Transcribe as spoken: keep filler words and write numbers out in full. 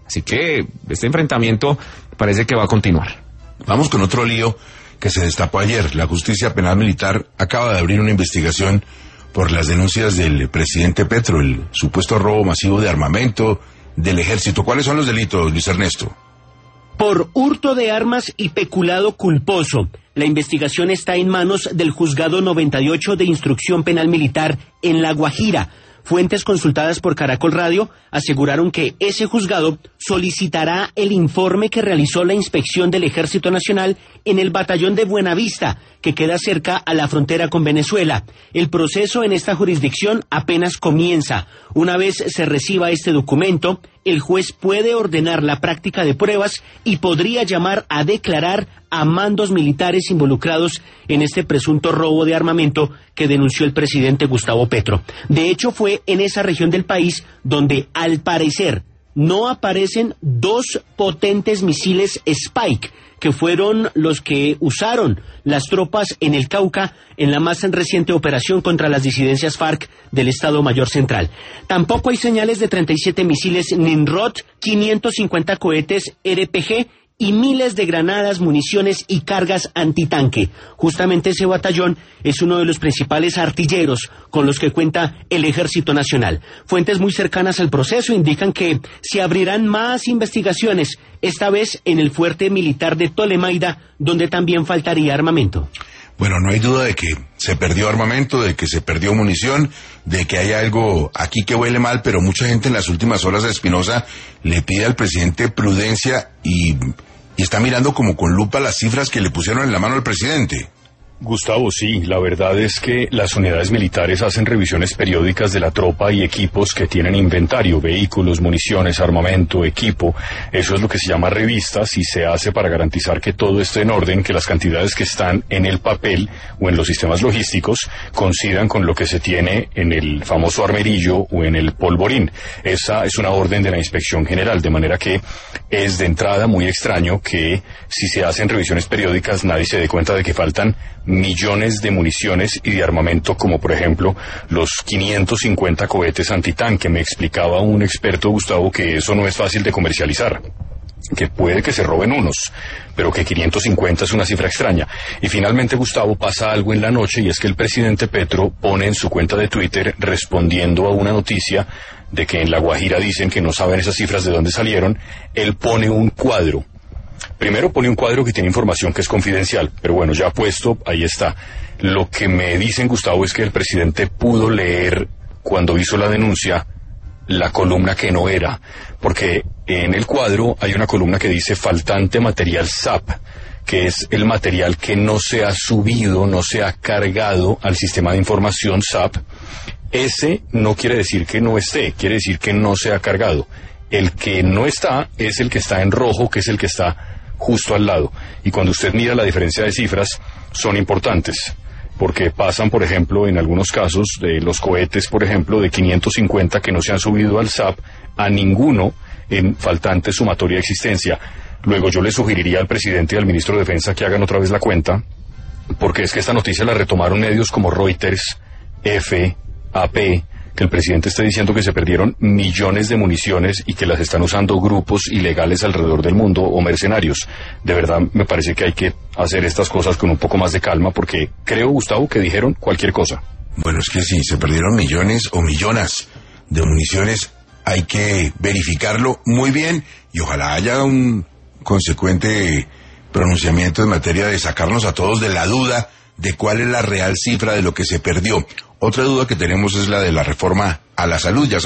Así que este enfrentamiento parece que va a continuar. Vamos con otro lío que se destapó ayer. La Justicia Penal Militar acaba de abrir una investigación por las denuncias del presidente Petro, el supuesto robo masivo de armamento del ejército. ¿Cuáles son los delitos, Luis Ernesto? Por hurto de armas y peculado culposo. La investigación está en manos del Juzgado noventa y ocho de Instrucción Penal Militar en La Guajira. Fuentes consultadas por Caracol Radio aseguraron que ese juzgado solicitará el informe que realizó la inspección del Ejército Nacional en el batallón de Buenavista, que queda cerca a la frontera con Venezuela. El proceso en esta jurisdicción apenas comienza. Una vez se reciba este documento, el juez puede ordenar la práctica de pruebas y podría llamar a declarar a mandos militares involucrados en este presunto robo de armamento que denunció el presidente Gustavo Petro. De hecho, fue en esa región del país donde, al parecer, no aparecen dos potentes misiles Spike, que fueron los que usaron las tropas en el Cauca en la más reciente operación contra las disidencias FARC del Estado Mayor Central. Tampoco hay señales de treinta y siete misiles Nimrod, quinientos cincuenta cohetes R P G y miles de granadas, municiones y cargas antitanque. Justamente ese batallón es uno de los principales artilleros con los que cuenta el Ejército Nacional. Fuentes muy cercanas al proceso indican que se abrirán más investigaciones, esta vez en el fuerte militar de Tolemaida, donde también faltaría armamento. Bueno, no hay duda de que se perdió armamento, de que se perdió munición, de que hay algo aquí que huele mal, pero mucha gente en las últimas horas a Espinosa le pide al presidente prudencia y, y está mirando como con lupa las cifras que le pusieron en la mano al presidente. Gustavo, sí, la verdad es que las unidades militares hacen revisiones periódicas de la tropa y equipos que tienen inventario, vehículos, municiones, armamento, equipo. Eso es lo que se llama revistas y se hace para garantizar que todo esté en orden, que las cantidades que están en el papel o en los sistemas logísticos coincidan con lo que se tiene en el famoso armerillo o en el polvorín. Esa es una orden de la Inspección General, de manera que es de entrada muy extraño que si se hacen revisiones periódicas nadie se dé cuenta de que faltan millones de municiones y de armamento, como por ejemplo los quinientos cincuenta cohetes antitanque. Me explicaba un experto, Gustavo, que eso no es fácil de comercializar, que puede que se roben unos, pero que quinientos cincuenta es una cifra extraña. Y finalmente, Gustavo, pasa algo en la noche, y es que el presidente Petro pone en su cuenta de Twitter, respondiendo a una noticia de que en La Guajira dicen que no saben esas cifras de dónde salieron, él pone un cuadro. Primero pone un cuadro que tiene información que es confidencial, pero bueno, ya puesto, ahí está. Lo que me dicen, Gustavo, es que el presidente pudo leer, cuando hizo la denuncia, la columna que no era, porque en el cuadro hay una columna que dice faltante material S A P, que es el material que no se ha subido, no se ha cargado al sistema de información S A P. Ese no quiere decir que no esté, quiere decir que no se ha cargado. El que no está es el que está en rojo, que es el que está justo al lado. Y cuando usted mira la diferencia de cifras, son importantes, porque pasan, por ejemplo, en algunos casos, de los cohetes, por ejemplo, de quinientos cincuenta que no se han subido al S A P, a ninguno en faltante sumatoria de existencia. Luego yo le sugeriría al presidente y al ministro de Defensa que hagan otra vez la cuenta, porque es que esta noticia la retomaron medios como Reuters, F, A P, que el presidente esté diciendo que se perdieron millones de municiones y que las están usando grupos ilegales alrededor del mundo o mercenarios. De verdad me parece que hay que hacer estas cosas con un poco más de calma, porque creo, Gustavo, que dijeron cualquier cosa. Bueno, es que si se perdieron millones o millones de municiones, hay que verificarlo muy bien y ojalá haya un consecuente pronunciamiento en materia de sacarnos a todos de la duda de cuál es la real cifra de lo que se perdió. Otra duda que tenemos es la de la reforma a la salud. Ya